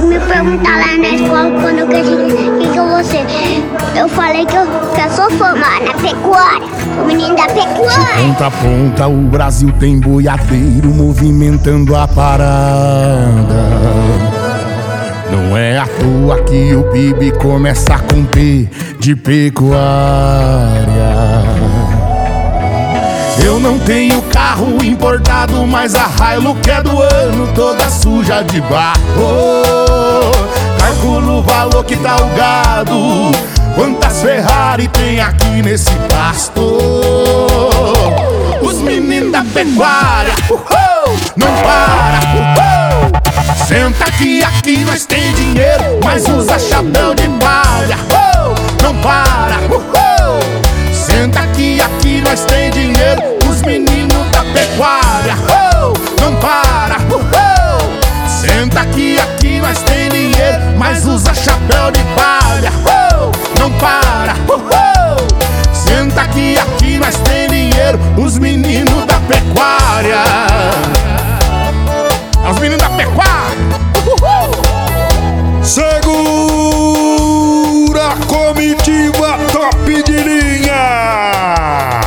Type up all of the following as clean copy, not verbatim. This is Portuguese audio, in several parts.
me perguntar lá na escola quando eu cresci, quem que eu vou ser? Eu falei que eu sou formada na pecuária, sou menino da pecuária. De ponta a ponta o Brasil tem boiadeiro movimentando a parada. Não é à toa que o PIB começa com P de pecuária. Eu não tenho carro importado, mas a Hilux é do ano, toda suja de barro. Calculo o valor que tá o gado, quantas Ferrari tem aqui nesse pasto. Os meninos da pecuária, não para, senta aqui nós tem dinheiro, mas usa chapéu de palha. Não para, senta aqui nós tem dinheiro, os meninos da pecuária. Não para, senta aqui nós tem dinheiro, mas usa chapéu de palha. Não para, senta aqui nós tem dinheiro, os meninos da pecuária. Os meninos da pecuária. Segura a comitiva top de linha.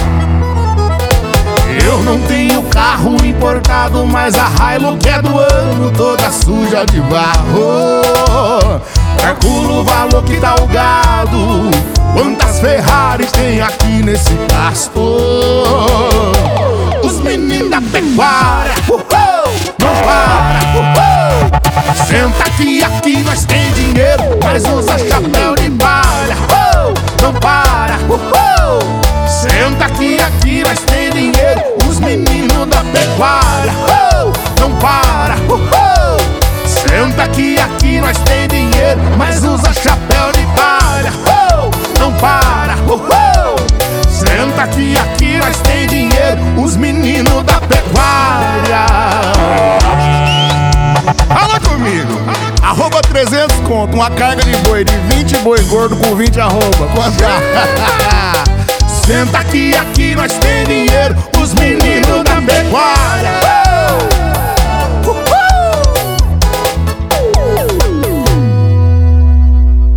Eu não tenho carro importado, mas a Hilux é do ano, toda suja de barro. Calculo o valor que dá o gado, quantas Ferraris tem aqui nesse pasto. Os meninos da pecuária, não para, senta aqui nós tem dinheiro, mas usa chapéu de palha. Não para, senta aqui nós tem dinheiro, os meninos da pecuária. Não para, senta aqui nós tem dinheiro, mas usa chapéu de palha. Não para, senta aqui nós tem dinheiro, os meninos da pecuária. Fala comigo, arroba 300 conto, uma carga de boi de 20 boi gordo com 20 arroba. Quanto? Senta aqui nós tem dinheiro, os